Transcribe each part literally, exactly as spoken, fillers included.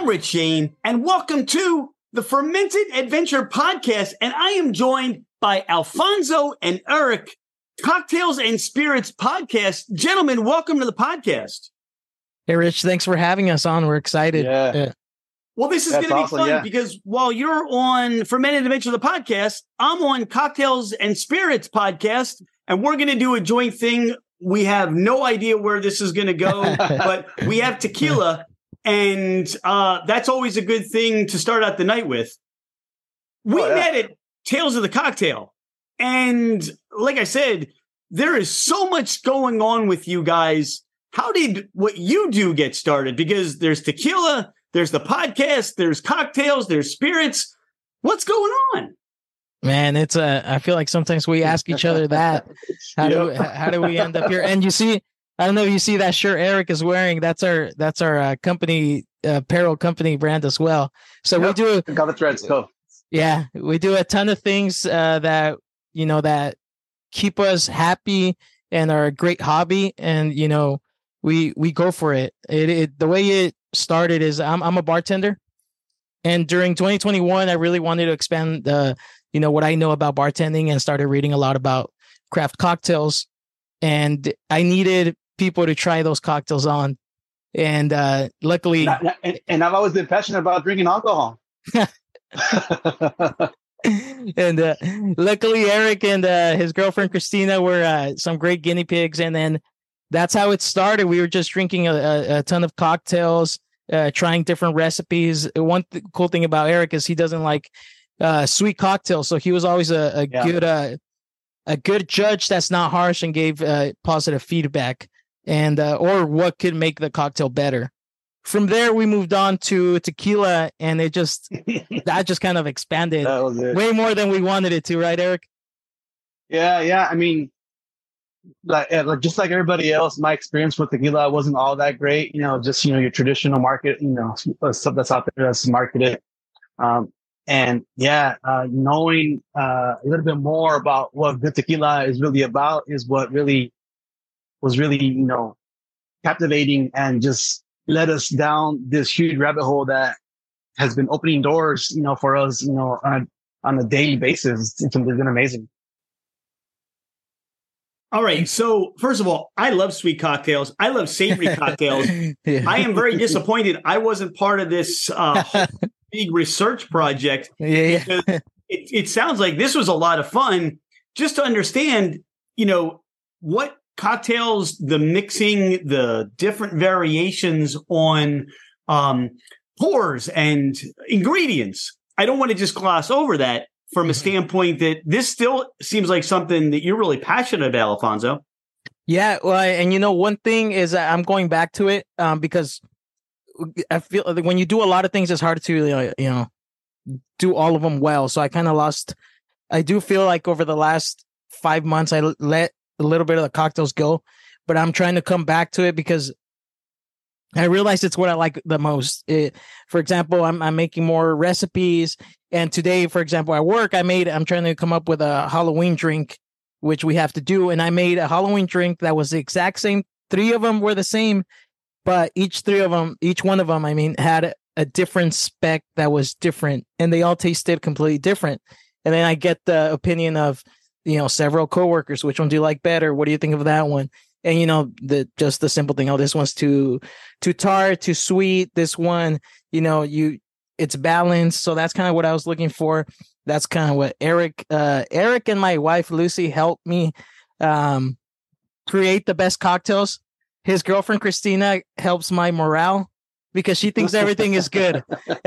I'm Rich Shane, and welcome to the Fermented Adventure Podcast. And I am joined by Alfonso and Eric, Cocktails and Spirits Podcast. Gentlemen, welcome to the podcast. Hey, Rich, thanks for having us on. We're excited. Yeah. Uh, Well, this is going to be awesome, fun yeah. because while you're on Fermented Adventure, the podcast, I'm on Cocktails and Spirits Podcast, and we're going to do a joint thing. We have no idea where this is going to go, but we have tequila. And uh, that's always a good thing to start out the night with. We Oh, yeah. met at Tales of the Cocktail. And like I said, there is so much going on with you guys. How did what you do get started? Because there's tequila, there's the podcast, there's cocktails, there's spirits. What's going on? man, it's uh, I feel like sometimes we ask each other that. How do Yep. how do we end up here? And you see, I don't know if you see that shirt Eric is wearing. That's our that's our uh, company uh, apparel company brand as well. So we Yep. do Got the threads. Go. yeah, we do a ton of things uh, that you know that keep us happy and are a great hobby. And you know, we we go for it. It, it the way it started is I'm I'm a bartender, and during twenty twenty-one, I really wanted to expand the you know what I know about bartending and started reading a lot about craft cocktails, and I needed people to try those cocktails on, and uh, luckily. And, and, and I've always been passionate about drinking alcohol. and uh, luckily Eric and uh, his girlfriend Christina were uh, some great guinea pigs, and then that's how it started. We were just drinking a, a, a ton of cocktails, uh, trying different recipes. One th- cool thing about Eric is he doesn't like uh, sweet cocktails, so he was always a, a Yeah. good uh, a good judge that's not harsh and gave uh, positive feedback and uh, or what could make the cocktail better. From there, we moved on to tequila, and it just that just kind of expanded That was it. way more than we wanted it to, right, Eric? Yeah, yeah. I mean, like, uh, like just like everybody else, my experience with tequila wasn't all that great. You know, just you know your traditional market, you know, stuff that's out there that's marketed. Um, and yeah, uh, knowing uh, a little bit more about what good tequila is really about is what really was really you know captivating and just led us down this huge rabbit hole that has been opening doors, you know, for us, you know, on, on a daily basis. It's, it's been amazing. All right. So first of all, I love sweet cocktails. I love savory cocktails. Yeah. I am very disappointed I wasn't part of this uh, whole big research project. yeah, yeah. Because it, it sounds like this was a lot of fun just to understand, you know, what cocktails, the mixing, the different variations on um, pours and ingredients. I don't want to just gloss over that from a standpoint that this still seems like something that you're really passionate about, Alfonso. Yeah, well, and you know, one thing is that I'm going back to it um, because I feel like when you do a lot of things, it's hard to uh, you know do all of them well. So I kind of lost. I do feel like over the last five months, I l- let a little bit of the cocktails go, but I'm trying to come back to it because I realize it's what I like the most. It, for example, I'm I'm making more recipes, and today, for example, at work, I made. I'm trying to come up with a Halloween drink, which we have to do, and I made a Halloween drink that was the exact same. Three of them were the same, but each three of them, each one of them, I mean, had a different spec that was different, and they all tasted completely different. And then I get the opinion of, you know, several coworkers. Which one do you like better? What do you think of that one? And you know, the just the simple thing. Oh, this one's too too tart, too sweet. This one, you know, you it's balanced. So that's kind of what I was looking for. That's kind of what Eric, uh, Eric and my wife Lucy helped me um, create the best cocktails. His girlfriend Christina helps my morale because she thinks everything is good.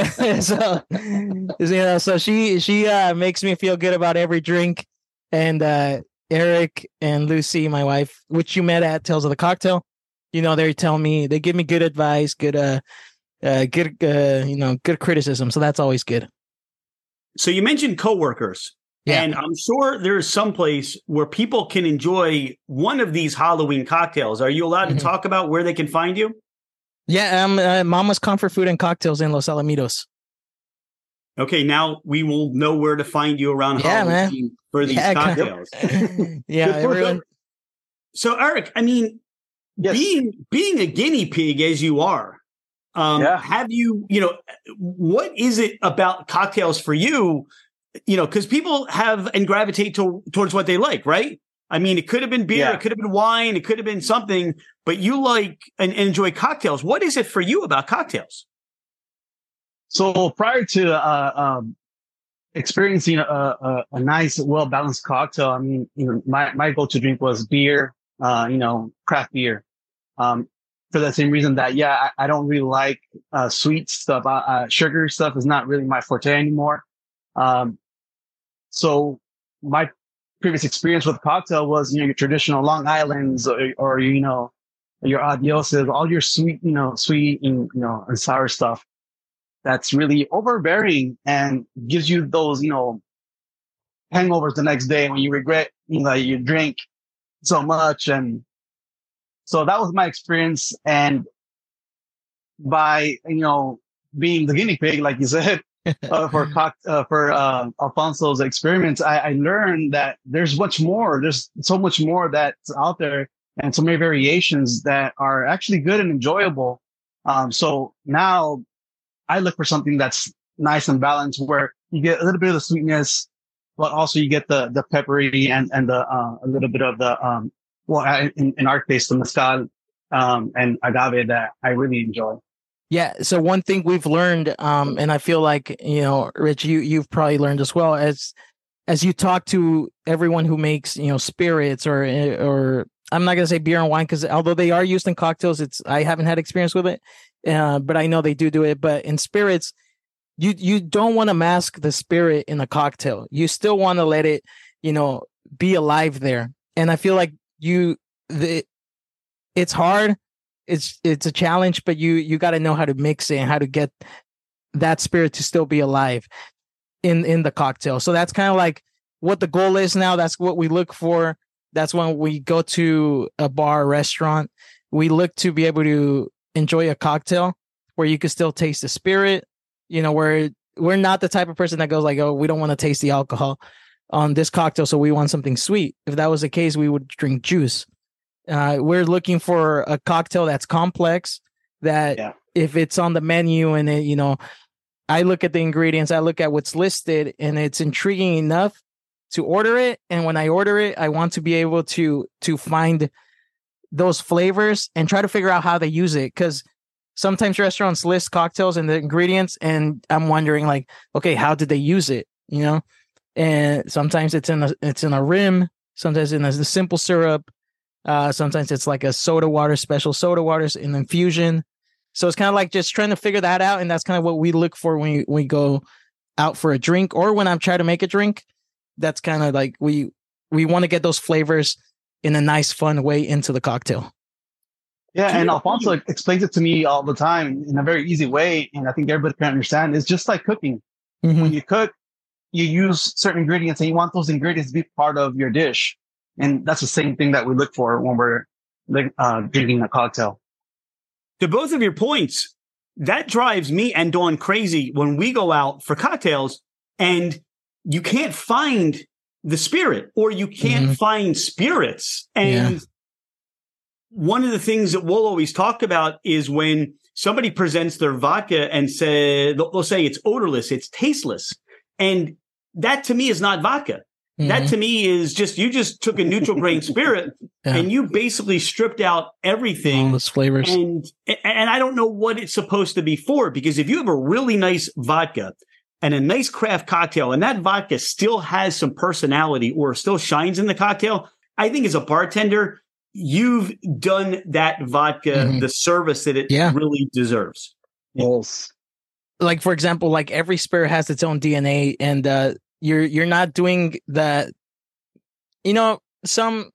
so, you know, so she she uh, makes me feel good about every drink. And uh, Eric and Lucy, my wife, which you met at Tales of the Cocktail, you know, they tell me, they give me good advice, good, uh, uh, good, uh, you know, good criticism. So that's always good. So you mentioned coworkers. Yeah. And I'm sure there's some place where people can enjoy one of these Halloween cocktails. Are you allowed Mhm. to talk about where they can find you? Yeah, um, uh, Mama's Comfort Food and Cocktails in Los Alamitos. Okay, now we will know where to find you around Yeah, man. Halloween for these Yeah, cocktails. yeah, Good for everyone. them. So, Eric, I mean, Yes. being being a guinea pig as you are, Um, Yeah. Have you, you know, what is it about cocktails for you? You know, because people have and gravitate to, towards what they like, right? I mean, it could have been beer, Yeah. it could have been wine, it could have been something, but you like and, and enjoy cocktails. What is it for you about cocktails? So prior to uh, um, experiencing a, a, a nice, well-balanced cocktail, I mean, you know, my, my go-to drink was beer, uh, you know, craft beer. Um, for the same reason that, yeah, I, I don't really like uh, sweet stuff. Uh, uh, sugar stuff is not really my forte anymore. Um, so my previous experience with cocktail was, you know, your traditional Long Islands or, or you know, your Adioses, all your sweet, you know, sweet and, you know, and sour stuff. That's really overbearing and gives you those, you know, hangovers the next day when you regret, you know, you drink so much. And so that was my experience. And by, you know, being the guinea pig, like you said, uh, for cock, uh, for uh, Alfonso's experiments, I, I learned that there's much more. There's so much more that's out there and so many variations that are actually good and enjoyable. Um, so now I look for something that's nice and balanced where you get a little bit of the sweetness, but also you get the, the peppery and, and the, uh, a little bit of the, um, well, in, in our case, the mezcal, um, and agave that I really enjoy. Yeah. So one thing we've learned, um, and I feel like, you know, Rich, you, you've probably learned as well as, as you talk to everyone who makes, you know, spirits or, or I'm not going to say beer and wine, because although they are used in cocktails, it's, I haven't had experience with it. Uh, but I know they do do it. But in spirits, you you don't want to mask the spirit in a cocktail. You still want to let it, you know, be alive there. And I feel like you, the, it's hard. It's it's a challenge, but you you got to know how to mix it and how to get that spirit to still be alive in in the cocktail. So that's kind of like what the goal is now. That's what we look for. That's when we go to a bar, restaurant. We look to be able to enjoy a cocktail where you can still taste the spirit, you know, where we're not the type of person that goes like, oh, we don't want to taste the alcohol on this cocktail, so we want something sweet. If that was the case, we would drink juice. Uh, we're looking for a cocktail that's complex, that yeah. if it's on the menu and it, you know, I look at the ingredients, I look at what's listed and it's intriguing enough to order it. And when I order it, I want to be able to, to find those flavors and try to figure out how they use it. Cause sometimes restaurants list cocktails and the ingredients and I'm wondering like, okay, how did they use it? You know? And sometimes it's in a, it's in a rim, sometimes in a, the simple syrup. Uh, sometimes it's like a soda water, special soda waters in infusion. So it's kind of like just trying to figure that out. And that's kind of what we look for when we, we go out for a drink or when I'm trying to make a drink. That's kind of like we, we want to get those flavors in a nice, fun way into the cocktail. Yeah. And Alfonso explains it to me all the time in a very easy way. And I think everybody can understand. It's just like cooking. Mm-hmm. When you cook, you use certain ingredients and you want those ingredients to be part of your dish. And that's the same thing that we look for when we're uh, drinking a cocktail. To both of your points, that drives me and Dawn crazy when we go out for cocktails and you can't find the spirit or you can't mm-hmm. find spirits. And yeah. one of the things that we'll always talk about is when somebody presents their vodka and say, they'll, they'll say it's odorless, it's tasteless. And that to me is not vodka. Mm-hmm. That to me is just, you just took a neutral grain spirit yeah. and you basically stripped out everything. All those flavors. And, and I don't know what it's supposed to be for, because if you have a really nice vodka and a nice craft cocktail and that vodka still has some personality or still shines in the cocktail, I think as a bartender, you've done that vodka mm-hmm. the service that it yeah. really deserves. Yes. Like, for example, like every spirit has its own D N A and, uh, You're you're not doing that, you know. Some,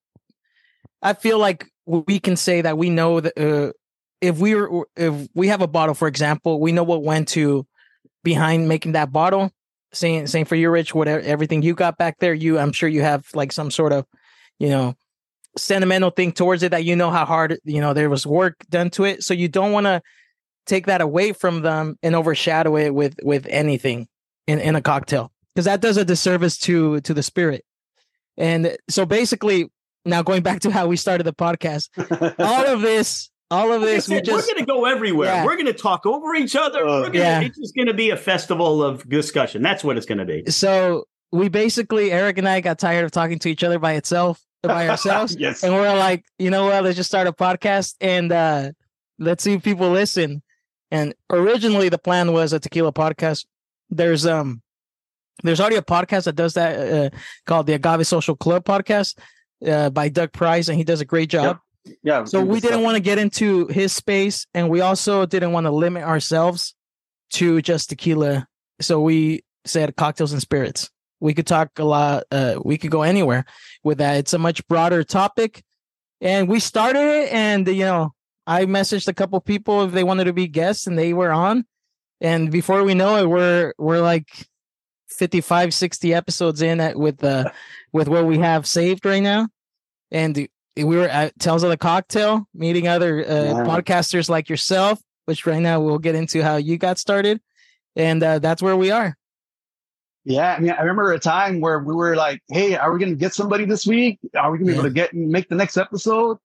I feel like we can say that we know that uh, if we were if we have a bottle, for example, we know what went to behind making that bottle. Same same for you, Rich. Whatever everything you got back there, you I'm sure you have like some sort of, you know, sentimental thing towards it that you know how hard you know there was work done to it. So you don't want to take that away from them and overshadow it with with anything in, in a cocktail. Because that does a disservice to to the spirit. And so basically, now going back to how we started the podcast, all of this, all of this, said, we just, we're going to go everywhere. Yeah. We're going to talk over each other. Uh, we're gonna, yeah. It's just going to be a festival of discussion. That's what it's going to be. So we basically, Eric and I got tired of talking to each other by itself, by ourselves. Yes. And we're like, you know what, let's just start a podcast and uh, let's see if people listen. And originally the plan was a tequila podcast. There's um, there's already a podcast that does that uh, called the Agave Social Club podcast uh, by Doug Price, and he does a great job. Yep. Yeah. So we didn't want to get into his space, and we also didn't want to limit ourselves to just tequila. So we said cocktails and spirits. We could talk a lot. Uh, we could go anywhere with that. It's a much broader topic, and we started it. And you know, I messaged a couple people if they wanted to be guests, and they were on. And before we know it, we're we're like fifty-five, sixty episodes in at, with uh with what we have saved right now, and we were at Tales of the Cocktail, meeting other uh, yeah. podcasters like yourself, which right now we'll get into how you got started, and uh, that's where we are. Yeah, I mean, I remember a time where we were like, "Hey, are we going to get somebody this week? Are we going to be Yeah. able to get make the next episode?"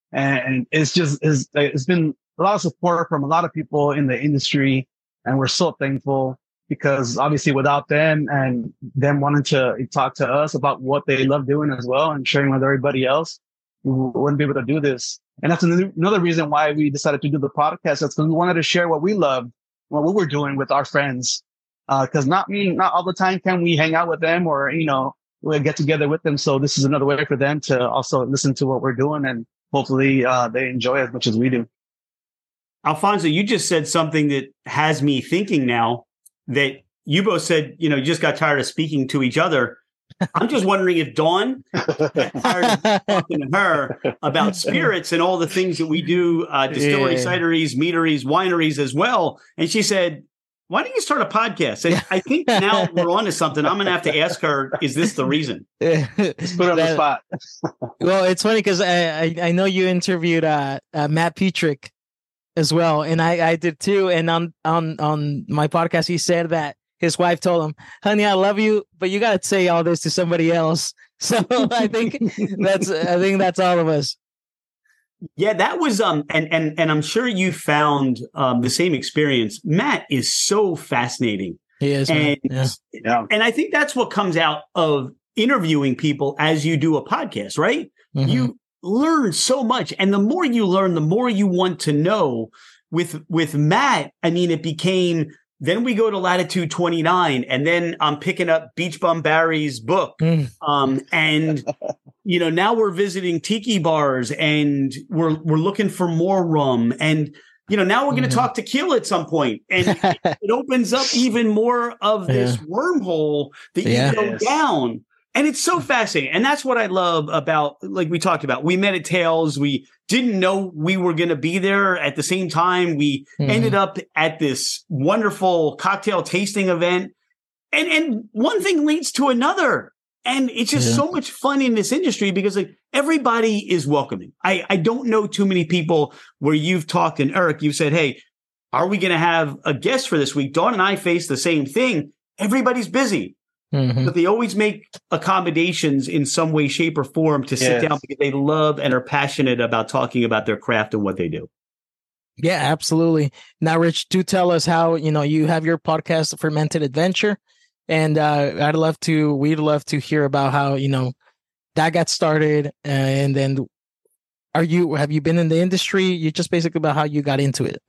And it's just it's, it's been a lot of support from a lot of people in the industry, and we're so thankful because obviously without them and them wanting to talk to us about what they love doing as well and sharing with everybody else, we wouldn't be able to do this. And that's another, another reason why we decided to do the podcast. That's because we wanted to share what we loved, what we were doing with our friends. Uh, cause not me, not all the time can we hang out with them or, you know, we'll get together with them. So this is another way for them to also listen to what we're doing, and hopefully, uh, they enjoy as much as we do. Alfonso, you just said something that has me thinking now that you both said, you know, you just got tired of speaking to each other. I'm just wondering if Dawn got tired of talking to her about spirits and all the things that we do, uh, distillery, Yeah. cideries, meaderies, wineries as well. And she said, why don't you start a podcast? And I think now we're on to something. I'm going to have to ask her, is this the reason? Let's put it on the spot. Well, it's funny because I, I I know you interviewed uh, uh, Matt Petrick as well, and I, I did too. And on on on my podcast, he said that his wife told him, "Honey, I love you, but you got to say all this to somebody else." So I think that's I think that's all of us. Yeah, that was um, and and and I'm sure you found um the same experience. Matt is so fascinating, He is, man. and Yeah. Yeah. and I think that's what comes out of interviewing people as you do a podcast, right? Mhm. You learn so much, and the more you learn, the more you want to know. With with Matt, I mean, it became. Then we go to Latitude twenty-nine, and then I'm picking up Beach Bum Barry's book. Mm. Um, and, you know, now we're visiting tiki bars, and we're we're looking for more rum. And, you know, now we're going to Mhm. talk tequila at some point. And it, it opens up even more of this Yeah. wormhole that Yeah. you go Yes. down. And it's so fascinating. And that's what I love about, like we talked about, we met at Tales. We didn't know we were going to be there at the same time. We Mhm. ended up at this wonderful cocktail tasting event. And, and one thing leads to another. And it's just Yeah. so much fun in this industry because like everybody is welcoming. I, I don't know too many people where you've talked, and Eric, you said, hey, are we going to have a guest for this week? Dawn and I face the same thing. Everybody's busy. Mhm. But they always make accommodations in some way, shape, or form to sit Yes. down because they love and are passionate about talking about their craft and what they do. Yeah, absolutely. Now, Rich, do tell us how, you know, you have your podcast, Fermented Adventure. And uh, I'd love to, we'd love to hear about how, you know, that got started. Uh, and then are you, have you been in the industry? You just basically about how you got into it.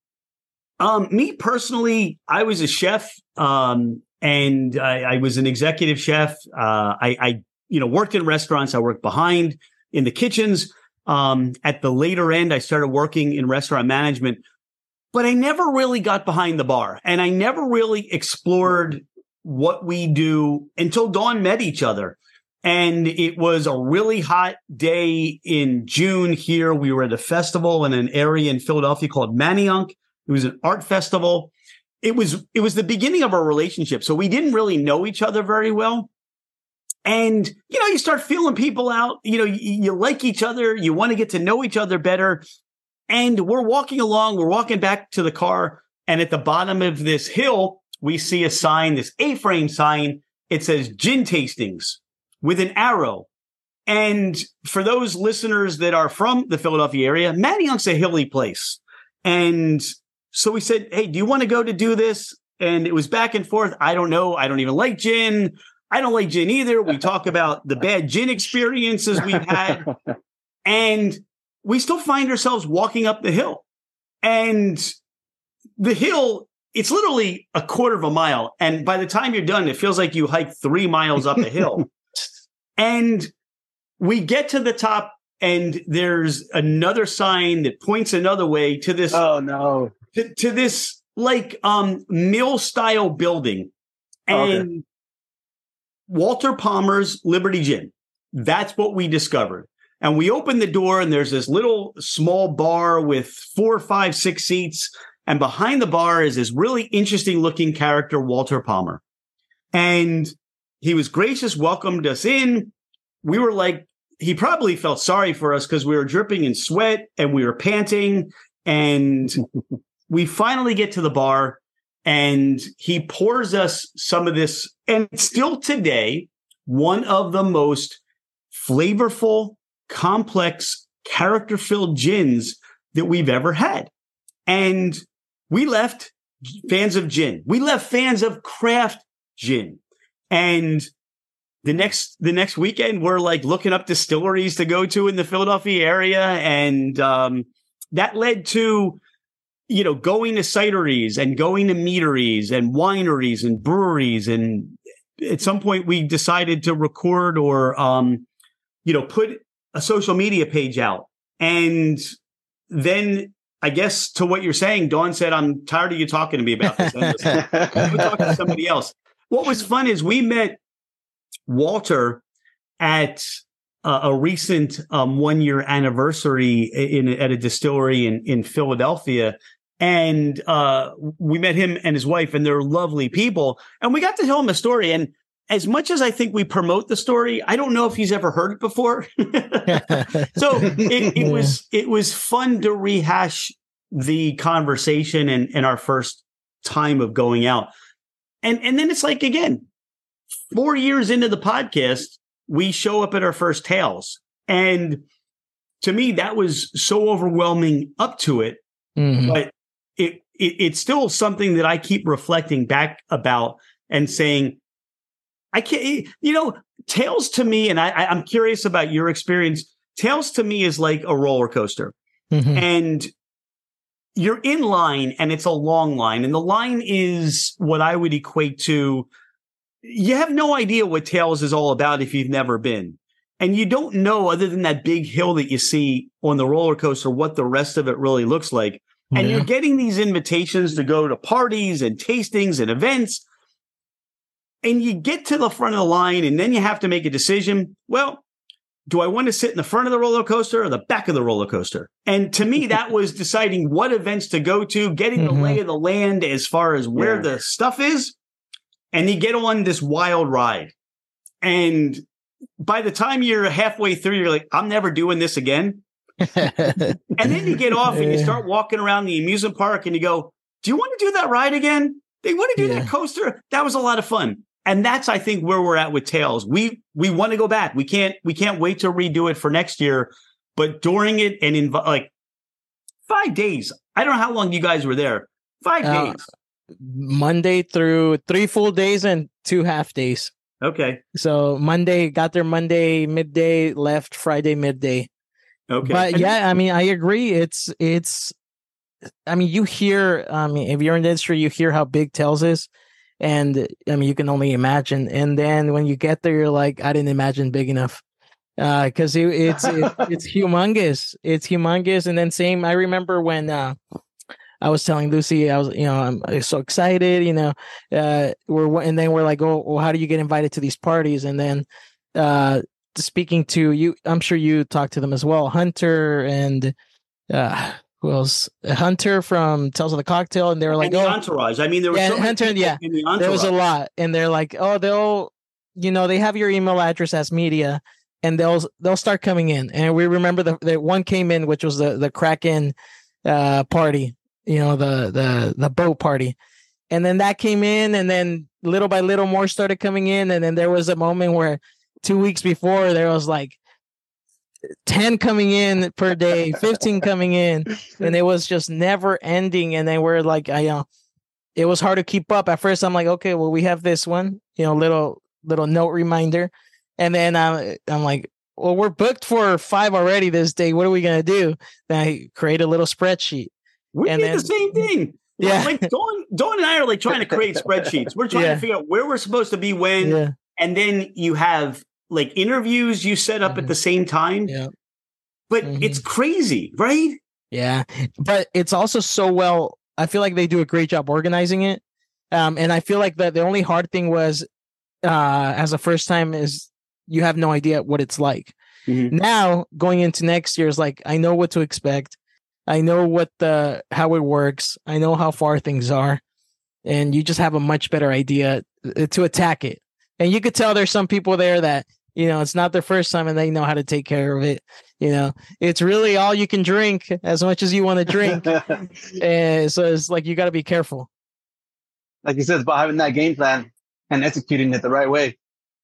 Um, me personally, I was a chef, um, and I, I was an executive chef. Uh, I, I, you know, worked in restaurants. I worked behind in the kitchens. Um, at the later end, I started working in restaurant management, but I never really got behind the bar, and I never really explored what we do until Dawn met each other. And it was a really hot day in June here. We were at a festival in an area in Philadelphia called Manayunk. It was an art festival. It was, it was the beginning of our relationship. So we didn't really know each other very well. And, you know, you start feeling people out, you know, you, you like each other. You want to get to know each other better. And we're walking along, we're walking back to the car. And at the bottom of this hill, we see a sign, this A-frame sign. It says gin tastings with an arrow. And for those listeners that are from the Philadelphia area, Manayunk's a hilly place. And so we said, hey, do you want to go to do this? And it was back and forth. I don't know. I don't even like gin. I don't like gin either. We talk about the bad gin experiences we've had. And we still find ourselves walking up the hill. And the hill, it's literally a quarter of a mile. And by the time you're done, it feels like you hiked three miles up a hill. And we get to the top, and there's another sign that points another way to this. Oh, no. To, to this like um, mill style building. And okay. Walter Palmer's Liberty Gin. That's what we discovered. And we opened the door, and there's this little small bar with four, five, six seats. And behind the bar is this really interesting looking character, Walter Palmer. And he was gracious, welcomed us in. We were like, he probably felt sorry for us because we were dripping in sweat and we were panting. And we finally get to the bar, and he pours us some of this. And still today, one of the most flavorful, complex, character-filled gins that we've ever had. And we left fans of gin. We left fans of craft gin. And the next the next weekend, we're like looking up distilleries to go to in the Philadelphia area. And um, that led to, you know, going to cideries and going to meaderies and wineries and breweries. And at some point, we decided to record or, um, you know, put a social media page out. And then I guess to what you're saying, Dawn said, I'm tired of you talking to me about this. I'm talking to somebody else. What was fun is we met Walter at uh, a recent um, one year anniversary in, at a distillery in, in Philadelphia. And uh, we met him and his wife, and they're lovely people. And we got to tell him a story. And as much as I think we promote the story, I don't know if he's ever heard it before. So it, it was it was fun to rehash the conversation and, and our first time of going out. And and then it's like, again, four years into the podcast, we show up at our first Tales. And to me, that was so overwhelming up to it. Mm-hmm. But it, it it's still something that I keep reflecting back about and saying, I can't, you know, Tales to me, and I, I'm curious about your experience. Tales to me is like a roller coaster. Mm-hmm. And you're in line, and it's a long line. And the line is what I would equate to, you have no idea what Tales is all about if you've never been. And you don't know, other than that big hill that you see on the roller coaster, what the rest of it really looks like. Yeah. And you're getting these invitations to go to parties and tastings and events. And you get to the front of the line, and then you have to make a decision. Well, do I want to sit in the front of the roller coaster or the back of the roller coaster? And to me, that was deciding what events to go to, getting mm-hmm. the lay of the land as far as where yeah. the stuff is. And you get on this wild ride. And by the time you're halfway through, you're like, I'm never doing this again. And then you get off and you start walking around the amusement park, and you go, do you want to do that ride again? They want to do yeah. that coaster. That was a lot of fun. And that's, I think, where we're at with Tales. We we want to go back. We can't we can't wait to redo it for next year. But during it and in like five days, I don't know how long you guys were there. Five uh, days, Monday through three full days and two half days. Okay. So Monday, got there Monday midday, left Friday midday. Okay. But yeah, I mean, I agree. It's it's. I mean, you hear. I mean, if you're in the industry, you hear how big Tales is. And I mean, you can only imagine. And then when you get there, you're like, I didn't imagine big enough, because uh, it, it's it, it's humongous. It's humongous. And then same, I remember when uh, I was telling Lucy, I was, you know, I'm, I'm so excited, you know, uh, we're and then we're like, oh, well, how do you get invited to these parties? And then uh, speaking to you, I'm sure you talked to them as well, Hunter and. Uh, Who else? Hunter from Tales of the Cocktail, and they were like, and the "Oh, entourage." I mean, there was yeah, so Hunter, yeah, in the there was a lot, and they're like, "Oh, they'll, you know, they have your email address as media, and they'll they'll start coming in." And we remember the, the one came in, which was the the Kraken uh, party, you know, the the the boat party, and then that came in, and then little by little more started coming in, and then there was a moment where two weeks before there was like ten coming in per day, fifteen coming in, and it was just never ending. And then we're like, I, uh, it was hard to keep up. At first, I'm like, okay, well, we have this one, you know, little little note reminder, and then uh, I'm like, well, we're booked for five already this day. What are we gonna do? Then I create a little spreadsheet. We and did then, the same thing. Yeah, like Dawn, Dawn and I are like trying to create spreadsheets. We're trying yeah. to figure out where we're supposed to be when, yeah. and then you have like interviews you set up mm-hmm. at the same time. Yeah, but mm-hmm. it's crazy, right? Yeah, but it's also so well. I feel like they do a great job organizing it, um, and I feel like that the only hard thing was, uh, as a first time, is you have no idea what it's like. Mm-hmm. Now going into next year is like I know what to expect. I know what the how it works. I know how far things are, and you just have a much better idea to attack it. And you could tell there's some people there that, you know, it's not their first time and they know how to take care of it. You know, it's really all you can drink as much as you want to drink. And so it's like you got to be careful. Like you said, it's about having that game plan and executing it the right way.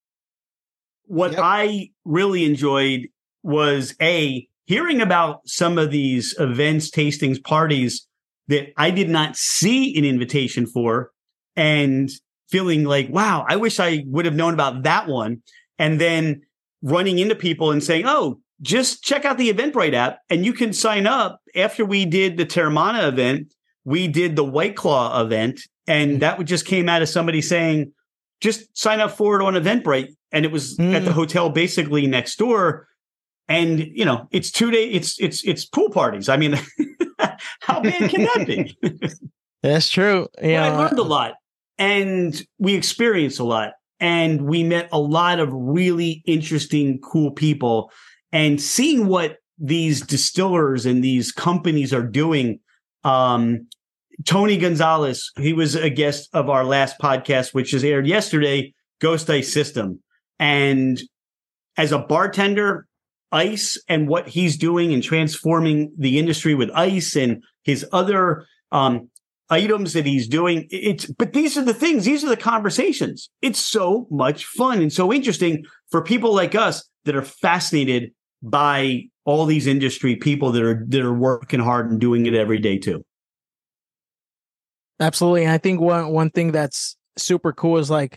What yep. I really enjoyed was a hearing about some of these events, tastings, parties that I did not see an invitation for, and feeling like, wow, I wish I would have known about that one. And then running into people and saying, oh, just check out the Eventbrite app and you can sign up. After we did the Terramana event, we did the White Claw event. And that just came out of somebody saying, just sign up for it on Eventbrite. And it was mm. at the hotel basically next door. And, you know, it's two day, it's, it's, it's pool parties. I mean, how bad can that be? That's true. Yeah. Well, I learned a lot and we experienced a lot and we met a lot of really interesting, cool people, and seeing what these distillers and these companies are doing. Um, Tony Gonzalez, he was a guest of our last podcast, which is aired yesterday, Ghost Ice System. And as a bartender, ice and what he's doing and transforming the industry with ice and his other um, items that he's doing. It's, but these are the things, these are the conversations. It's so much fun and so interesting for people like us that are fascinated by all these industry people that are, that are working hard and doing it every day too. Absolutely. And I think one, one thing that's super cool is like,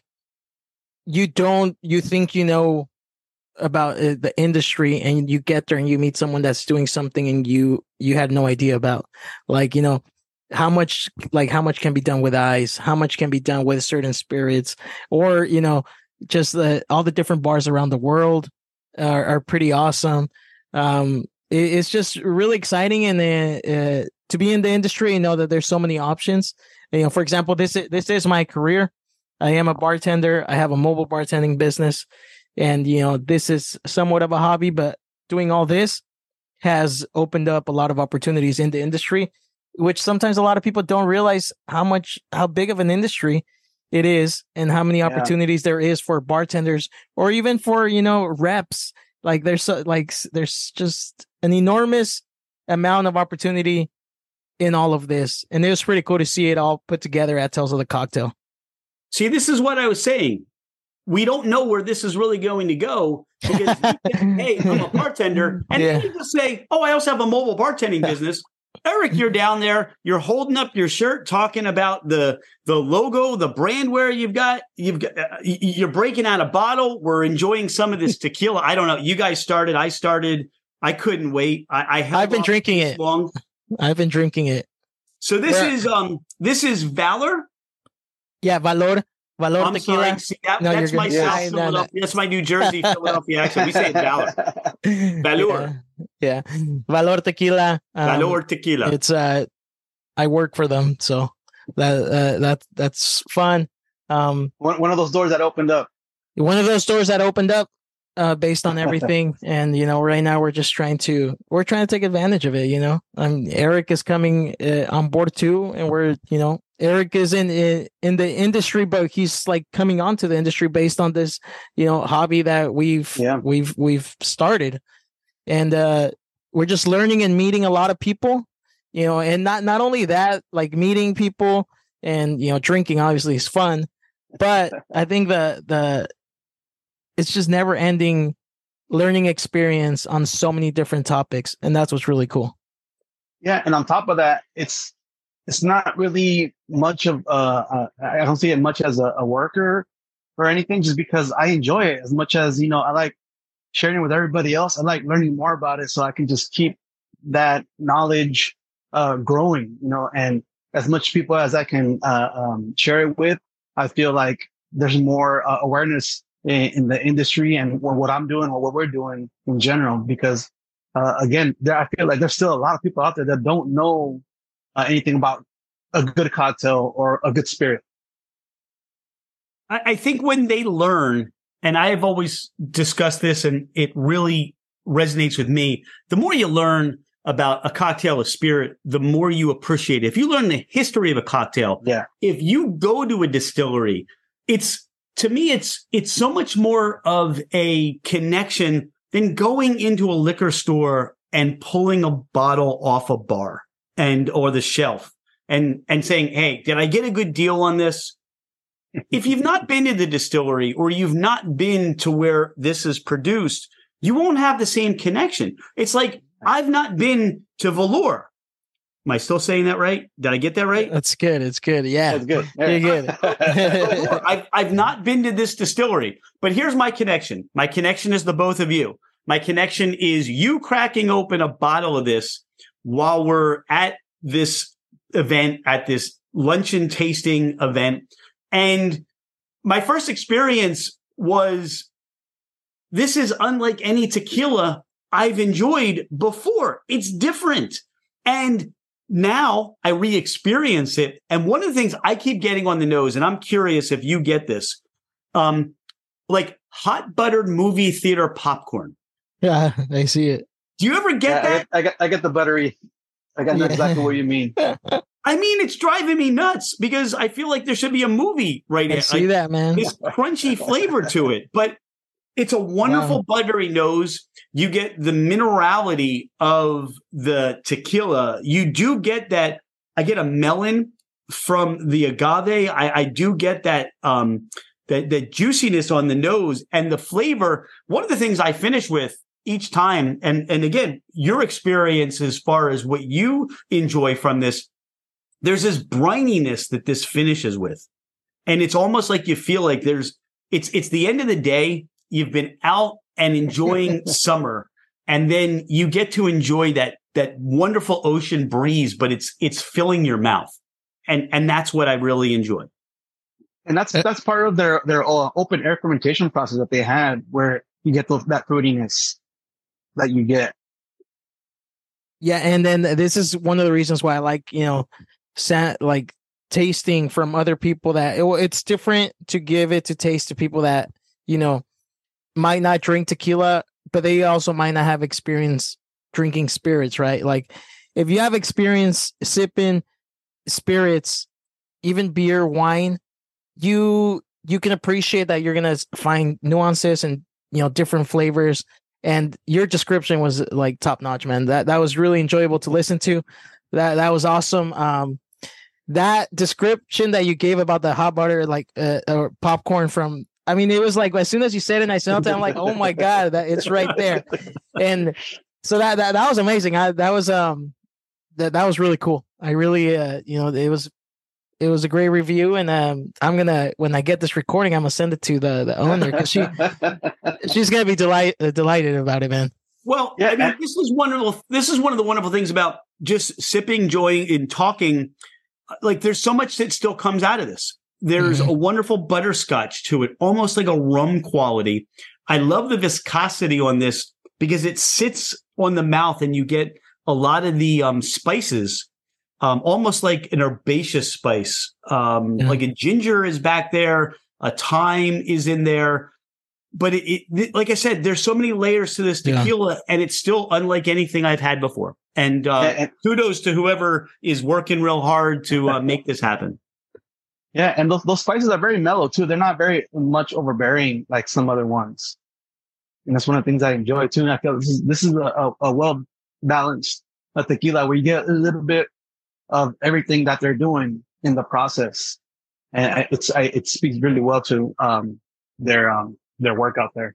you don't, you think, you know, about uh, the industry, and you get there and you meet someone that's doing something and you you had no idea about, like, you know, how much like how much can be done with ice, how much can be done with certain spirits, or, you know, just the, all the different bars around the world are, are pretty awesome. Um, it, it's just really exciting, and uh, uh, to be in the industry and know that there's so many options. You know, for example, this is, this is my career. I am a bartender. I have a mobile bartending business. And, you know, this is somewhat of a hobby, but doing all this has opened up a lot of opportunities in the industry, which sometimes a lot of people don't realize how much, how big of an industry it is and how many opportunities yeah. there is for bartenders or even for, you know, reps. Like there's so, like, there's just an enormous amount of opportunity in all of this. And it was pretty cool to see it all put together at Tales of the Cocktail. See, this is what I was saying. We don't know where this is really going to go because, hey, I'm a bartender. And yeah. then you just say, oh, I also have a mobile bartending business. Eric, you're down there. You're holding up your shirt, talking about the the logo, the brandware you've got. You've got. Uh, you're breaking out a bottle. We're enjoying some of this tequila. I don't know. You guys started. I started. I couldn't wait. I, I held I've been drinking it. Long. I've been drinking it. So this yeah. is um this is Valor. Yeah, Valor. Valor I'm tequila. Sorry. See, that, no, that's my yeah, South I, Philadelphia. no, no. That's my New Jersey Philadelphia accent. We say it Valor. Valor. Yeah. yeah. Valor tequila. Um, Valor tequila. It's uh I work for them, so that uh, that that's fun. Um one one of those doors that opened up. One of those doors that opened up uh based on everything. And you know, right now we're just trying to we're trying to take advantage of it, you know. Um Eric is coming uh, on board too, and we're, you know, Eric is in, in in the industry, but he's like coming onto the industry based on this, you know, hobby that we've yeah. we've we've started, and uh, we're just learning and meeting a lot of people, you know, and not not only that, like meeting people and, you know, drinking obviously is fun, but I think the the it's just never ending, learning experience on so many different topics, and that's what's really cool. Yeah, and on top of that, it's it's not really much of uh, uh I don't see it much as a, a worker or anything, just because I enjoy it as much as, you know, I like sharing it with everybody else. I like learning more about it so I can just keep that knowledge uh growing, you know, and as much people as I can uh, um, share it with, I feel like there's more uh, awareness in, in the industry and what I'm doing or what we're doing in general. Because uh, again, there, I feel like there's still a lot of people out there that don't know uh, anything about a good cocktail or a good spirit. I, I think when they learn, and I have always discussed this, and it really resonates with me, the more you learn about a cocktail of spirit, the more you appreciate it. If you learn the history of a cocktail, yeah. if you go to a distillery, it's, to me, it's, it's so much more of a connection than going into a liquor store and pulling a bottle off a bar and, or the shelf and, and saying, hey, did I get a good deal on this? If you've not been to the distillery or you've not been to where this is produced, you won't have the same connection. It's like, I've not been to Valor. Am I still saying that right? Did I get that right? That's good. It's good. Yeah. That's good. You're good. Valor. I've, I've not been to this distillery, but here's my connection. My connection is the both of you. My connection is you cracking open a bottle of this while we're at this event, at this luncheon tasting event. And my first experience was, this is unlike any tequila I've enjoyed before. It's different. And now I re-experience it. And one of the things I keep getting on the nose, and I'm curious if you get this, um, like hot buttered movie theater popcorn. Yeah, I see it. Do you ever get yeah, that? I, I, get, I get the buttery. I got Yeah. exactly what you mean. I mean, it's driving me nuts because I feel like there should be a movie right I now. see Like, that, man. this crunchy flavor to it, but it's a wonderful Wow. buttery nose. You get the minerality of the tequila. You do get that. I get a melon from the agave. I, I do get that, um, that, that juiciness on the nose and the flavor. One of the things I finish with each time, and, and again, your experience as far as what you enjoy from this, there's this brininess that this finishes with. And it's almost like you feel like there's, it's, it's the end of the day. You've been out and enjoying summer, and then you get to enjoy that, that wonderful ocean breeze, but it's, it's filling your mouth. And, and that's what I really enjoy. And that's, that's part of their, their uh, open air fermentation process that they had, where you get those, that fruitiness that you get. Yeah, and then this is one of the reasons why I like, you know, sa- like tasting from other people that it, it's different to give it to taste to people that, you know, might not drink tequila, but they also might not have experience drinking spirits, right? Like if you have experience sipping spirits, even beer, wine, you you can appreciate that you're gonna find nuances and, you know, different flavors. And your description was like top notch, man. That that was really enjoyable to listen to. That that was awesome. Um, that description that you gave about the hot butter, like uh, or popcorn from, I mean, it was like as soon as you said it, and I smelled it, I'm like, oh my god, that it's right there. And so that that that was amazing. I that was um that that was really cool. I really uh you know it was it was a great review, and um I'm gonna, when I get this recording, I'm gonna send it to the the owner because she she's gonna be delight uh, delighted about it, man. Well, Yeah, I mean, I- this is wonderful. This is one of the wonderful things about just sipping, enjoying, and talking. Like, there's so much that still comes out of this. There's Mhm. a wonderful butterscotch to it, almost like a rum quality. I love the viscosity on this because it sits on the mouth, and you get a lot of the um, spices, um, almost like an herbaceous spice. Um, Yeah. Like a ginger is back there, a thyme is in there. But it, it, like I said, there's so many layers to this Yeah. tequila, and it's still unlike anything I've had before. And uh, And- and- kudos to whoever is working real hard to uh, make this happen. Yeah, and those those spices are very mellow too. They're not very much overbearing like some other ones, and that's one of the things I enjoy too. And I feel this is this is a, a, a well balanced tequila where you get a little bit of everything that they're doing in the process, and I- it's I, it speaks really well to um their um their work out there.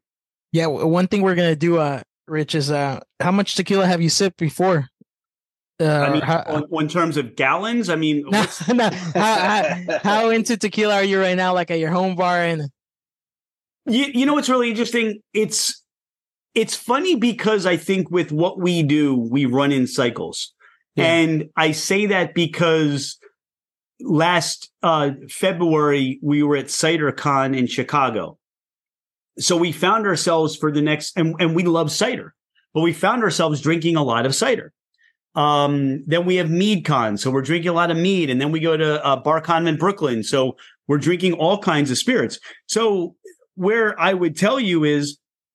Yeah, w- one thing we're gonna do, uh, Rich, is uh, how much tequila have you sipped before? I Uh, mean, how, on, on terms of gallons, I mean, no, what's, no, how, how how into tequila are you right now? Like at your home bar, and you, you know what's really interesting? It's it's funny because I think with what we do, we run in cycles. yeah, And I say that because last uh, February, we were at CiderCon in Chicago. So we found ourselves for the next, and, and we love cider, but we found ourselves drinking a lot of cider. Um, then we have MeadCon, so we're drinking a lot of mead. And then we go to uh, BarCon in Brooklyn. So we're drinking all kinds of spirits. So where I would tell you is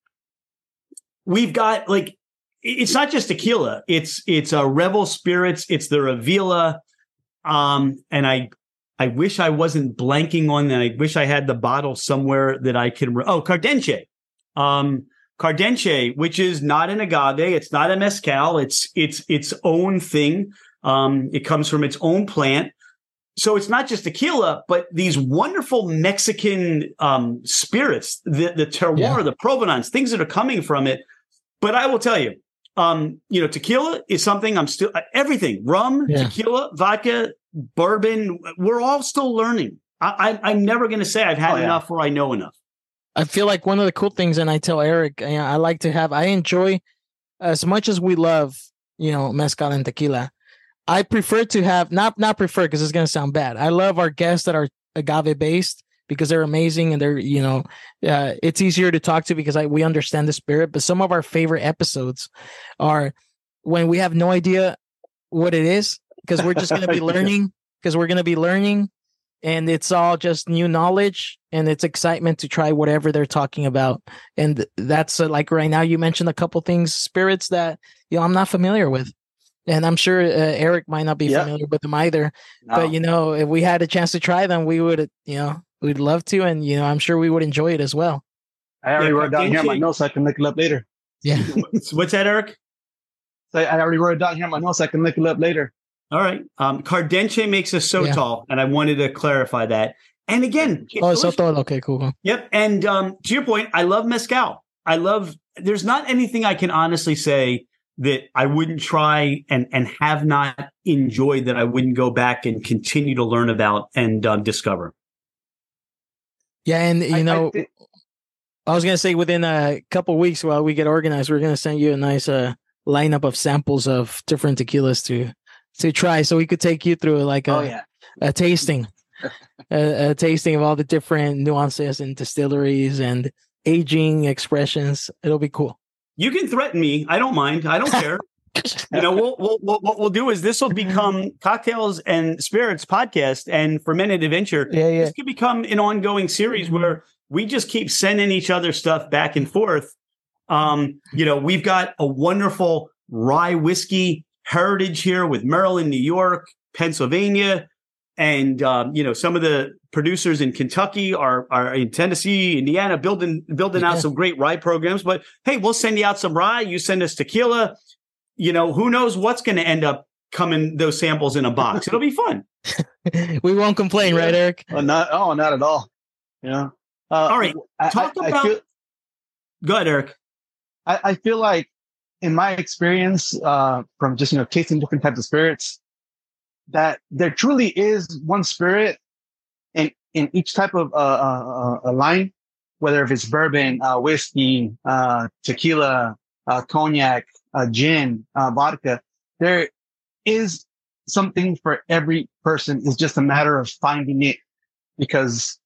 we've got like, it's not just tequila. It's, it's a uh, Rebel Spirits. It's the Revilla. Um, and I, I wish I wasn't blanking on that. I wish I had the bottle somewhere that I can. Re- oh, Cardenche, um, Cardenche, which is not an agave. It's not a mezcal. It's it's its own thing. Um, it comes from its own plant. So it's not just tequila, but these wonderful Mexican um, spirits, the, the terroir, yeah. the provenance, things that are coming from it. But I will tell you, um, you know, tequila is something I'm still, everything, rum, yeah. tequila, vodka, bourbon, we're all still learning. I, I, I'm never going to say I've had oh, yeah. enough or I know enough. I feel like one of the cool things, and I tell Eric, you know, I like to have, I enjoy, as much as we love, you know, mezcal and tequila, I prefer to have, not not prefer because it's going to sound bad. I love our guests that are agave based because they're amazing and they're, you know, uh, it's easier to talk to because I, we understand the spirit. But some of our favorite episodes are when we have no idea what it is because we're just going to be learning, because we're going to be learning and it's all just new knowledge and it's excitement to try whatever they're talking about. And that's uh, like right now you mentioned a couple things, spirits that, you know, I'm not familiar with. And I'm sure uh, Eric might not be yep. familiar with them either. No. But, you know, if we had a chance to try them, we would, you know, we'd love to. And, you know, I'm sure we would enjoy it as well. I already yeah, wrote it down here on my notes so I can look it up later. Yeah. What's that, Eric? So I already wrote it down here on my notes so I can look it up later. All right. Um, Cardenche makes us so yeah. tall, and I wanted to clarify that. And again, oh, so tall. Okay, cool. Yep. And um, to your point, I love mezcal. I love. There's not anything I can honestly say that I wouldn't try and and have not enjoyed that I wouldn't go back and continue to learn about and um, discover. Yeah, and you I, know, I, th- I was gonna say within a couple of weeks while we get organized, we're gonna send you a nice uh, lineup of samples of different tequilas to to try, so we could take you through like a oh, yeah. a tasting, a, a tasting of all the different nuances and distilleries and aging expressions. It'll be cool. You can threaten me. I don't mind. I don't care. You know, we'll, we'll, we'll, what we'll do is this will become Cocktails and Spirits podcast and Fermented Adventure. Yeah, yeah. This could become an ongoing series where we just keep sending each other stuff back and forth. Um, you know, we've got a wonderful rye whiskey heritage here with Maryland, New York, Pennsylvania. And, um, you know, some of the producers in Kentucky are, are in Tennessee, Indiana, building, building yeah. out some great rye programs. But hey, we'll send you out some rye. You send us tequila. You know, who knows what's going to end up coming, those samples in a box. It'll be fun. We won't complain, yeah. right, Eric? Well, not, oh, not at all. Yeah. Uh, all right. Talk I, about. I feel, go ahead, Eric. I, I feel like in my experience, uh, from just, you know, tasting different types of spirits, that there truly is one spirit in, in each type of uh, uh, uh, line, whether if it's bourbon, uh, whiskey, uh, tequila, uh, cognac, uh, gin, uh, vodka. There is something for every person. It's just a matter of finding it, because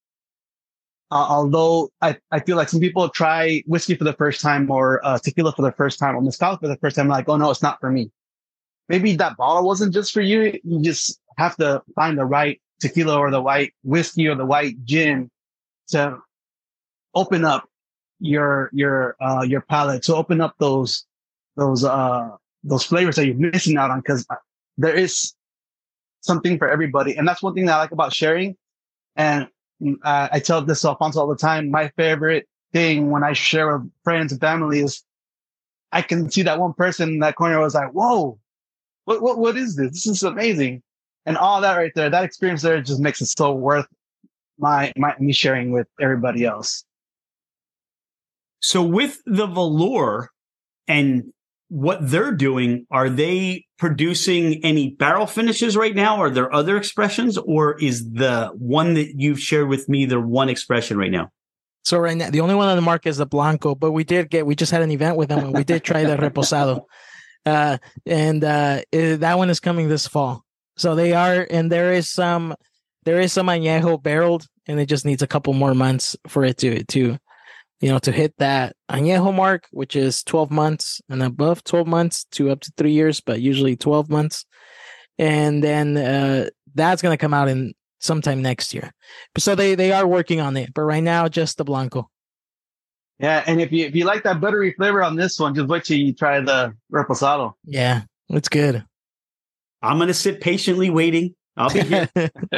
uh, although I, I feel like some people try whiskey for the first time or uh, tequila for the first time or mezcal for the first time, like, oh no, it's not for me. Maybe that bottle wasn't just for you. You just have to find the right tequila or the right whiskey or the right gin to open up your, your, uh, your palate, to open up those, those, uh, those flavors that you're missing out on. Cause there is something for everybody. And that's one thing that I like about sharing. And uh, I tell this to Alfonso all the time. My favorite thing when I share with friends and family is I can see that one person in that corner was like, whoa, What, what, what is this? This is amazing. And all that right there, that experience there just makes it so worth my, my, me sharing with everybody else. So with the Valor and what they're doing, are they producing any barrel finishes right now? Are there other expressions, or is the one that you've shared with me the one expression right now? So right now, the only one on the market is the Blanco, but we did get, we just had an event with them and we did try the Reposado. Uh, and uh, it, that one is coming this fall. So they are, and there is some, there is some Añejo barreled, and it just needs a couple more months for it to, to, you know, to hit that Añejo mark, which is twelve months and above, twelve months to up to three years, but usually twelve months. And then uh, that's going to come out in sometime next year. So they, they are working on it, but right now, just the Blanco. Yeah, and if you if you like that buttery flavor on this one, just wait till you try the Reposado. Yeah, it's good. I'm going to sit patiently waiting. I'll be here.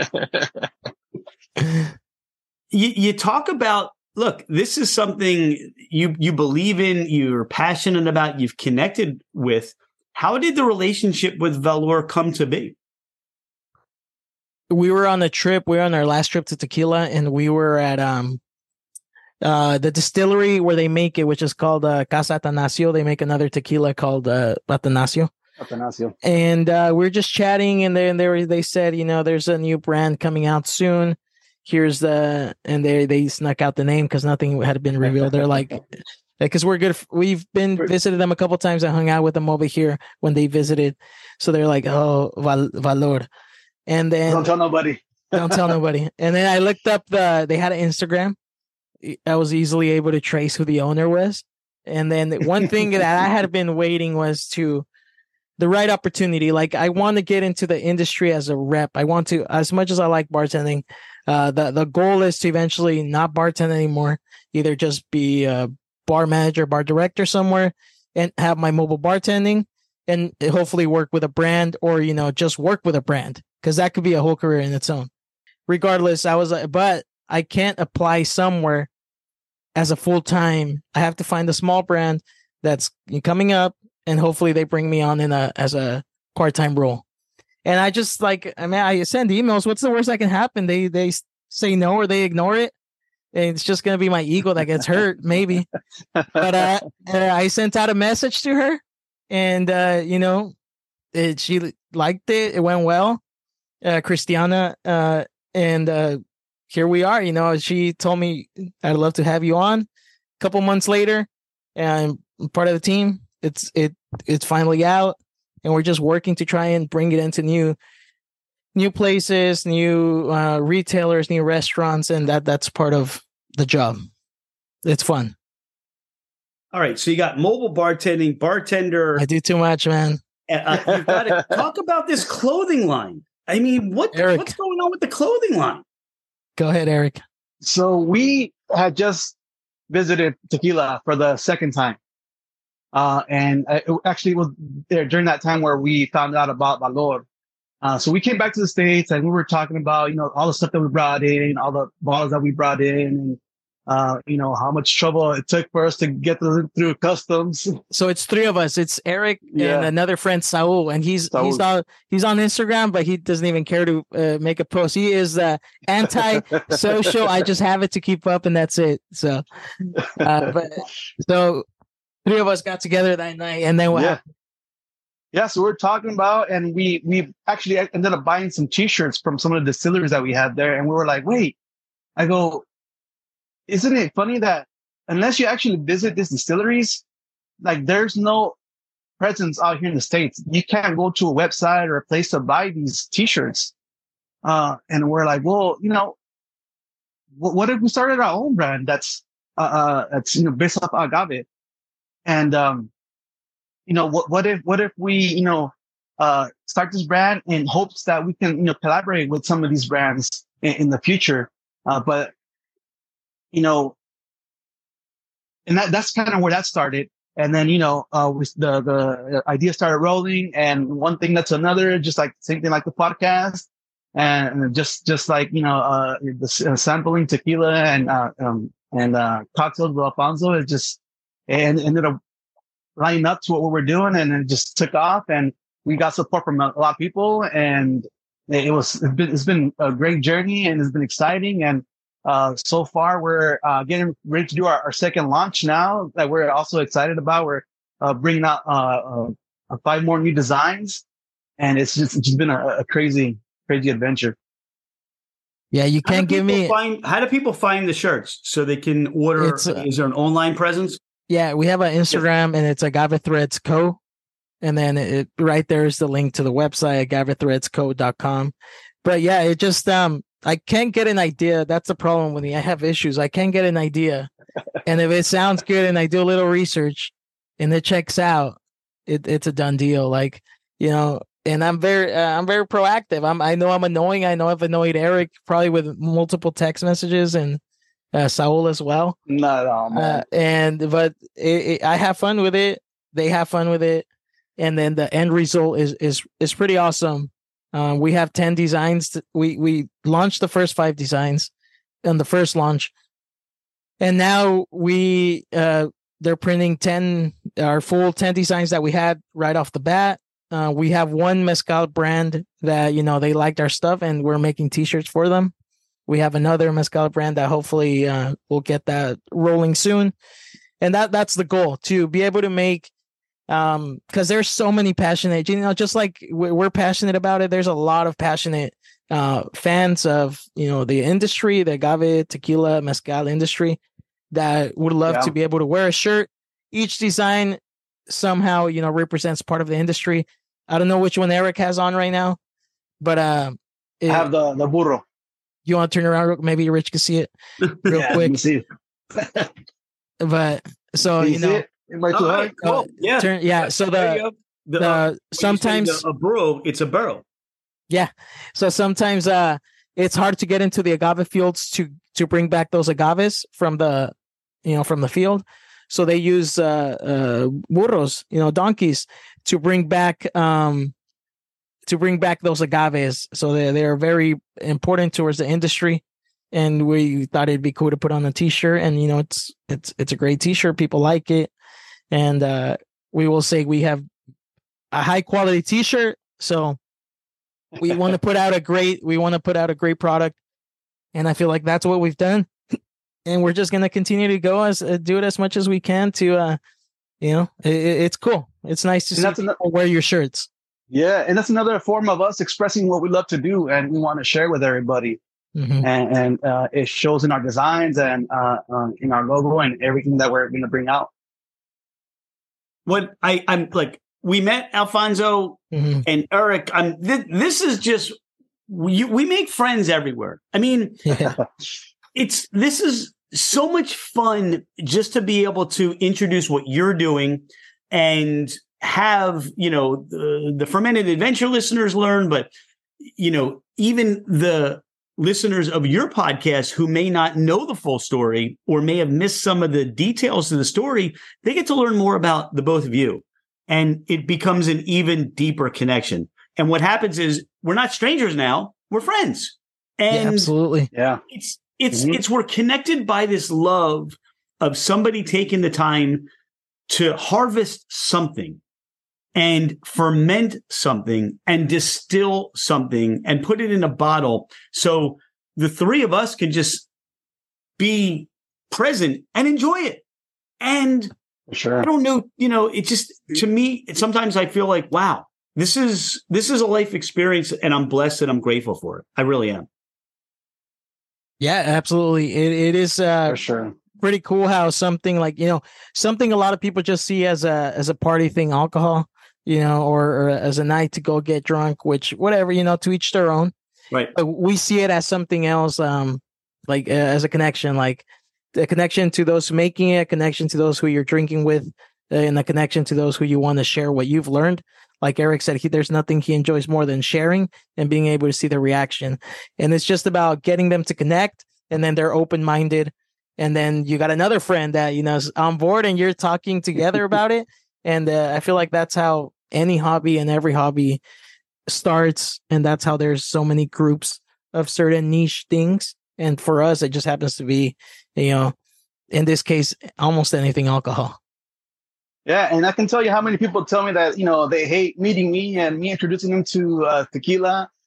you, you talk about, look, this is something you you believe in, you're passionate about, you've connected with. How did the relationship with Valor come to be? We were on a trip. We were on our last trip to Tequila, and we were at um uh the distillery where they make it, which is called uh, Casa Atanasio. They make another tequila called uh, Atanasio. Atanasio. And uh, we were just chatting, and then they were, they said, you know, there's a new brand coming out soon. Here's the, and they they snuck out the name because nothing had been revealed. They're like, because we're good. We've been visited them a couple times. I hung out with them over here when they visited. So they're like, oh, Val- Valor. And then don't tell nobody. Don't tell nobody. And then I looked up the, they had an Instagram. I was easily able to trace who the owner was. And then one thing that I had been waiting was to the right opportunity. Like, I want to get into the industry as a rep. I want to, as much as I like bartending, uh, the, the goal is to eventually not bartend anymore, either just be a bar manager, bar director somewhere and have my mobile bartending and hopefully work with a brand, or, you know, just work with a brand, because that could be a whole career in its own. Regardless, I was like, but I can't apply somewhere as a full-time. I have to find a small brand that's coming up, and hopefully they bring me on in a as a part-time role. And I just like, I mean, I send emails. What's the worst that can happen? They they say no, or they ignore it. And it's just going to be my ego that gets hurt, maybe. But uh, I sent out a message to her, and, uh, you know, it, she liked it. It went well. Uh, Christiana, uh, and uh, here we are. You know, she told me, I'd love to have you on. A couple months later, and I'm part of the team. It's it it's finally out, and we're just working to try and bring it into new new places, new uh, retailers, new restaurants, and that that's part of the job. It's fun. All right, so you got mobile bartending, bartender. I do too much, man. Uh, you've got to talk about this clothing line. I mean, what Eric. what's going on with the clothing line? Go ahead, Eric. So we had just visited Tequila for the second time. Uh, and it actually was there during that time where we found out about Valor. Uh, so we came back to the States, and we were talking about, you know, all the stuff that we brought in, all the bottles that we brought in, and, uh, you know, how much trouble it took for us to get through, through customs. So it's three of us. It's Eric Yeah. and another friend, Saul, and he's Saul. he's on he's on Instagram, but he doesn't even care to uh, make a post. He is uh, anti-social. I just have it to keep up, and that's it. So, uh, but so three of us got together that night, and then what Yeah. happened? Yeah, so we're talking about, and we we actually ended up buying some T-shirts from some of the distilleries that we had there, and we were like, wait, I go, isn't it funny that unless you actually visit these distilleries, like there's no presence out here in the States. You can't go to a website or a place to buy these T-shirts. Uh, and we're like, well, you know, what, what if we started our own brand that's uh, uh that's you know based off agave, and um. You know, what, what if, what if we, you know, uh, start this brand in hopes that we can, you know, collaborate with some of these brands in, in the future. Uh, but, you know, and that, that's kind of where that started. And then, you know, uh, we, the, the idea started rolling, and one thing that's another, just like same thing like the podcast, and just, just like, you know, uh, the uh, sampling tequila and, uh, um, and, uh, cocktails with Alfonso, it just, and ended up lining up to what we were doing, and it just took off, and we got support from a lot of people, and it was it's been, it's been a great journey, and it's been exciting, and Uh, so far, we're uh, getting ready to do our, our second launch now that we're also excited about. We're uh, bringing out uh, uh, five more new designs, and it's just it's just been a, a crazy, crazy adventure. Yeah, you can't give me. Find, how do people find the shirts so they can order? Uh, is there an online presence? Yeah, we have an Instagram, and it's Agave Threads Co. And then it right there is the link to the website, agave threads co dot com. But yeah, it just um I can't get an idea. That's the problem with me. I have issues. I can't get an idea. And if it sounds good and I do a little research and it checks out, it, it's a done deal. Like, you know, and I'm very uh, I'm very proactive. I'm I know I'm annoying. I know I've annoyed Eric probably with multiple text messages and uh, Saul as well. Not at all, man. Uh, and but it, it, I have fun with it. They have fun with it. And then the end result is is is pretty awesome. Uh, we have ten designs. To, we we launched the first five designs on the first launch, and now we uh, they're printing ten our full ten designs that we had right off the bat. Uh, we have one mezcal brand that you know they liked our stuff, and we're making T-shirts for them. We have another mezcal brand that hopefully uh, we'll get that rolling soon, and that that's the goal, to be able to make. Um, because there's so many passionate, you know, just like we're passionate about it. There's a lot of passionate uh, fans of, you know, the industry, the agave, tequila, mezcal industry that would love yeah. to be able to wear a shirt. Each design somehow, you know, represents part of the industry. I don't know which one Eric has on right now, but uh, it, I have the, the burro. You want to turn around? Maybe Rich can see it real yeah, quick. See it. But so, you, you know. Oh, right, cool. uh, yeah, turn, yeah. So the, the, the uh, sometimes the, a burro, it's a burro. Yeah. So sometimes uh, it's hard to get into the agave fields to to bring back those agaves from the, you know, from the field. So they use uh, uh, burros, you know, donkeys, to bring back um, to bring back those agaves. So they they are very important towards the industry. And we thought it'd be cool to put on a T-shirt, and you know, it's it's it's a great T-shirt. People like it. And uh, we will say we have a high quality T-shirt, so we want to put out a great we want to put out a great product, and I feel like that's what we've done. And we're just gonna continue to go as uh, do it as much as we can to, uh, you know, it, it's cool. It's nice to and see people another, wear your shirts. Yeah, and that's another form of us expressing what we love to do, and we want to share with everybody. Mm-hmm. And, and uh, it shows in our designs and uh, uh, in our logo and everything that we're going to bring out. What I, I'm like, we met Alfonso mm-hmm. and Eric. I'm th- this is just we, we make friends everywhere. I mean, yeah. it's this is so much fun just to be able to introduce what you're doing and have, you know, the, the Fermented Adventure listeners learn, but you know, even the listeners of your podcast who may not know the full story or may have missed some of the details of the story, they get to learn more about the both of you. And it becomes an even deeper connection. And what happens is we're not strangers now, we're friends. And yeah, absolutely. Yeah. It's it's Mm-hmm. it's we're connected by this love of somebody taking the time to harvest something and ferment something and distill something and put it in a bottle. So the three of us can just be present and enjoy it. And sure. I don't know, you know, it just, to me, sometimes I feel like, wow, this is, this is a life experience and I'm blessed and I'm grateful for it. I really am. Yeah, absolutely. It It is uh, for sure. pretty cool how something like, you know, something a lot of people just see as a, as a party thing, alcohol, you know, or, or as a night to go get drunk, which whatever, you know, to each their own. Right. But we see it as something else, um, like uh, as a connection, like a connection to those making it, a connection to those who you're drinking with, uh, and a connection to those who you want to share what you've learned. Like Eric said, he, there's nothing he enjoys more than sharing and being able to see the reaction. And it's just about getting them to connect, and then they're open-minded. And then you got another friend that, you know, is on board and you're talking together about it. And uh, I feel like that's how any hobby and every hobby starts. And that's how there's so many groups of certain niche things. And for us, it just happens to be, you know, in this case, almost anything alcohol. Yeah. And I can tell you how many people tell me that, you know, they hate meeting me and me introducing them to uh, tequila.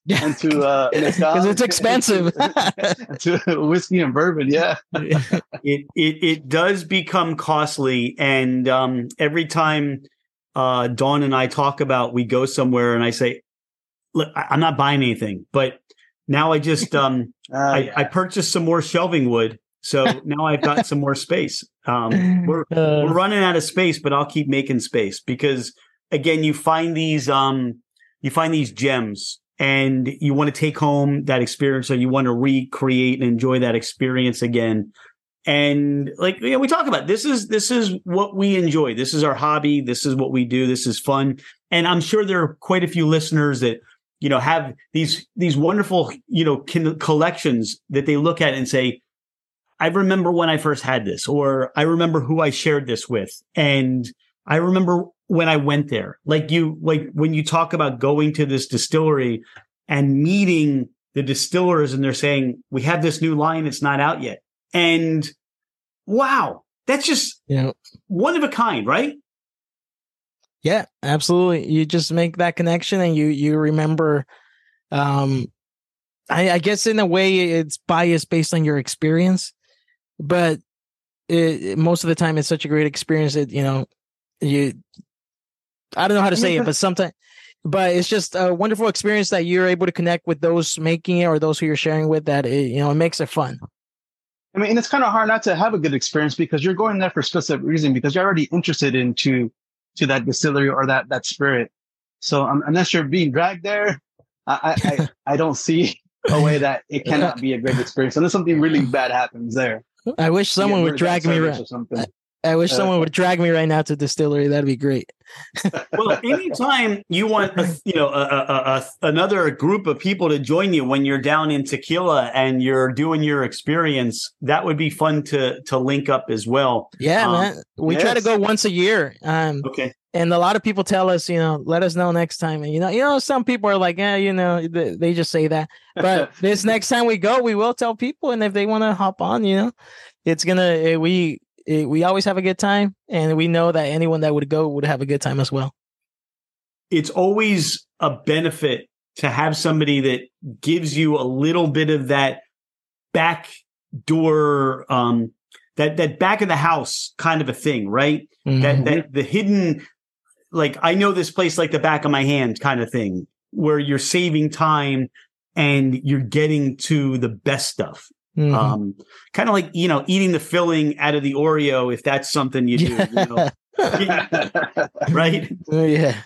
and to uh, because it's expensive. and to whiskey and bourbon. Yeah, it it it does become costly, and um, every time uh, Dawn and I talk about we go somewhere, and I say, "Look, I, I'm not buying anything," but now I just um, uh, I, yeah. I purchased some more shelving wood, so now I've got some more space. Um, we're Uh, we're running out of space, but I'll keep making space because again, you find these um, you find these gems. And you want to take home that experience, or you want to recreate and enjoy that experience again. And like, you know, we talk about this is this is what we enjoy. This is our hobby. This is what we do. This is fun. And I'm sure there are quite a few listeners that, you know, have these these wonderful, you know, kin- collections that they look at and say, I remember when I first had this, or I remember who I shared this with, and I remember when I went there. Like you, like when you talk about going to this distillery and meeting the distillers, and they're saying, we have this new line, it's not out yet. And wow, that's just you know, one of a kind, right? yeah, absolutely. You just make that connection, and you you remember. Um, I, I guess in a way it's biased based on your experience, but it, it- most of the time it's such a great experience that you know you. I don't know how to say it, but sometimes, but it's just a wonderful experience that you're able to connect with those making it or those who you're sharing with. That it, you know it makes it fun. I mean, and it's kind of hard not to have a good experience because you're going there for a specific reason because you're already interested into to that distillery or that that spirit. So um, unless you're being dragged there, I, I I I don't see a way that it cannot be a great experience unless something really bad happens there. I wish someone would drag me right. Or something. I wish Uh, someone would drag me right now to distillery. That'd be great. Well, anytime you want, a, you know, a, a, a, another group of people to join you when you're down in Tequila and you're doing your experience, that would be fun to to link up as well. Yeah, Um, man. We try to yes. go once a year. Um, Okay. and a lot of people tell us, you know, let us know next time. And you know, you know, some people are like, yeah, you know, they, they just say that. But this next time we go, we will tell people, and if they want to hop on, you know, it's gonna eh, we eh, we always have a good time, and we know that anyone that would go would have a good time as well. It's always a benefit to have somebody that gives you a little bit of that back door, um, that that back of the house kind of a thing, right? Mhm. That that the hidden, like I know this place like the back of my hand kind of thing, where you're saving time and you're getting to the best stuff. Mhm. Um, kind of like, you know, eating the filling out of the Oreo, if that's something you do, you know, right? Oh, yeah.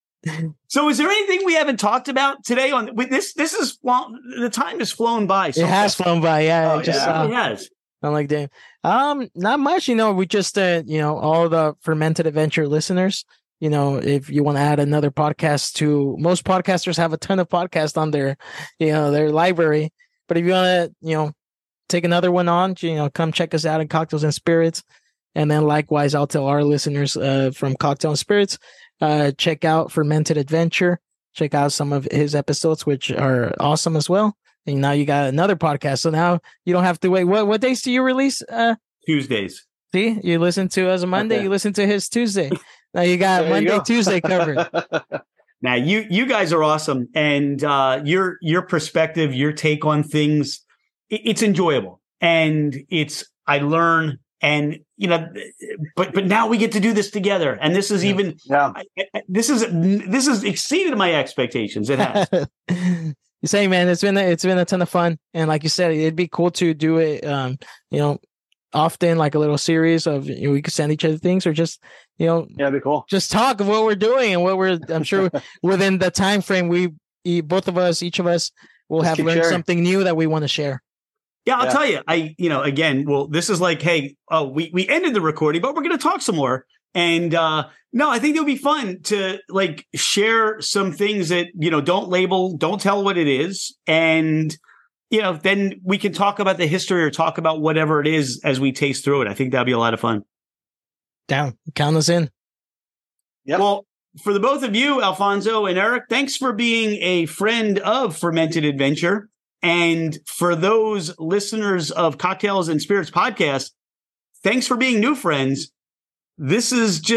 So is there anything we haven't talked about today on with this? This is, well, the time has flown by. So It has flown by. Yeah. Oh, it just, yeah. uh, It has. I'm like, damn. Um, not much. You know, we just, uh, you know, all the Fermented Adventure listeners. You know, if you want to add another podcast to, most podcasters have a ton of podcasts on their, you know, their library. But if you want to, you know, take another one on, you know, come check us out in Cocktails and Spirits. And then likewise, I'll tell our listeners uh, from Cocktail and Spirits, uh, check out Fermented Adventure. Check out some of his episodes, which are awesome as well. And now you got another podcast. So now you don't have to wait. What what days do you release? Uh, Tuesdays. see, you listen to us on Monday. Okay. You listen to his Tuesday. Now you got There you Monday, go. Tuesday covered. Now you you guys are awesome, and uh, your your perspective, your take on things, it, it's enjoyable, and it's I learn, and you know, but but now we get to do this together, and this is Yeah. even Yeah. I, I, this is this has exceeded my expectations. It has. You say, man, it's been a, it's been a ton of fun, and like you said, it'd be cool to do it. Um, you know, often like a little series of you know, we could send each other things, or just you know, Yeah, that'd be cool. just talk of what we're doing and what we're. I'm sure within the time frame, we e- both of us, each of us, will Just have keep learned sharing. something new that we want to share. Yeah, I'll Yeah. tell you. I, you know, again, well, this is like, hey, oh, we we ended the recording, but we're going to talk some more. And uh, no, I think it'll be fun to like share some things that you know don't label, don't tell what it is, and you know, then we can talk about the history or talk about whatever it is as we taste through it. I think that'd be a lot of fun. Down, count us in. Yep. Well, for the both of you, Alfonso and Eric, thanks for being a friend of Fermented Adventure. And for those listeners of Cocktails and Spirits podcast, thanks for being new friends. This is just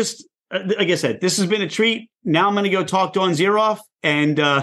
uh, like I said, this has been a treat. Now I'm going to go talk to Zeroff, and uh,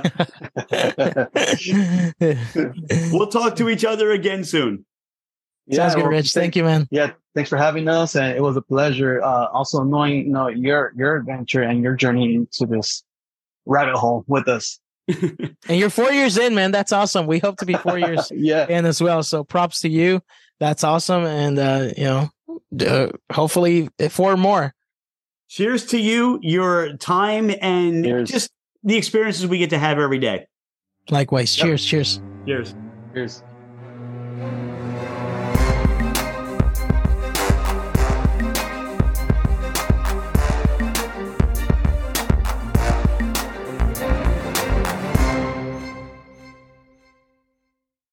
we'll talk to each other again soon. Sounds yeah, good, well, Rich. Thank you, man. Yeah, thanks for having us, and it was a pleasure. Uh, also knowing, you know, your your adventure and your journey into this rabbit hole with us. And you're four years in, man. That's awesome. We hope to be four years yeah. in as well. So props to you. That's awesome. And, uh, you know, uh, hopefully four more. Cheers to you, your time, and Cheers. Just the experiences we get to have every day. Likewise. Yep. Cheers. Cheers. Cheers. Cheers.